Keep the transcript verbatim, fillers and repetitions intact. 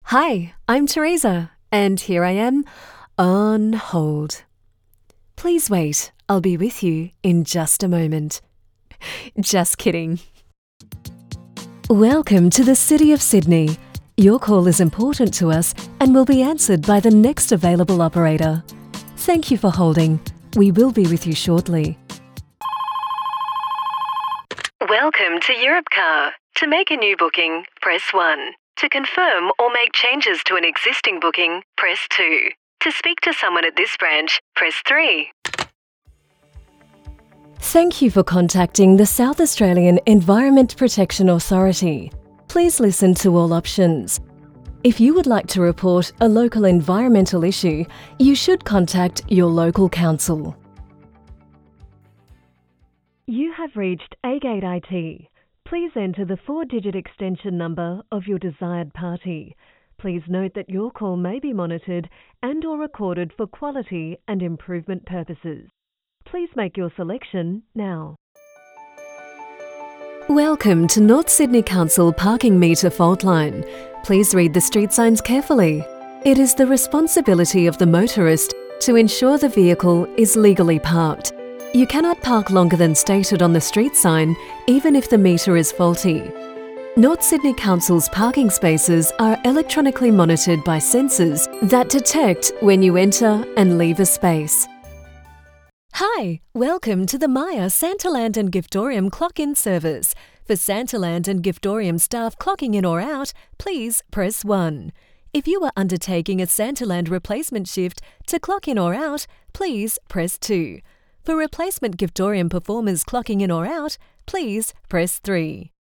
Hi, I'm Teresa, and here I am on hold. Please wait, I'll be with you in just a moment. Just kidding. Welcome to the City of Sydney. Your call is important to us and will be answered by the next available operator. Thank you for holding. We will be with you shortly. Welcome to Europcar. To make a new booking, press one. To confirm or make changes to an existing booking, press two. To speak to someone at this branch, press three. Thank you for contacting the South Australian Environment Protection Authority. Please listen to all options. If you would like to report a local environmental issue, you should contact your local council. You have reached Agate I T. Please enter the four-digit extension number of your desired party. Please note that your call may be monitored and or recorded for quality and improvement purposes. Please make your selection now. Welcome to North Sydney Council Parking Meter Fault Line. Please read the street signs carefully. It is the responsibility of the motorist to ensure the vehicle is legally parked. You cannot park longer than stated on the street sign, even if the meter is faulty. North Sydney Council's parking spaces are electronically monitored by sensors that detect when you enter and leave a space. Hi, welcome to the Maya Santaland and Giftorium clock-in service. For Santaland and Giftorium staff clocking in or out, please press one. If you are undertaking a Santaland replacement shift to clock in or out, please press two. For replacement Giftorium performers clocking in or out, please press three.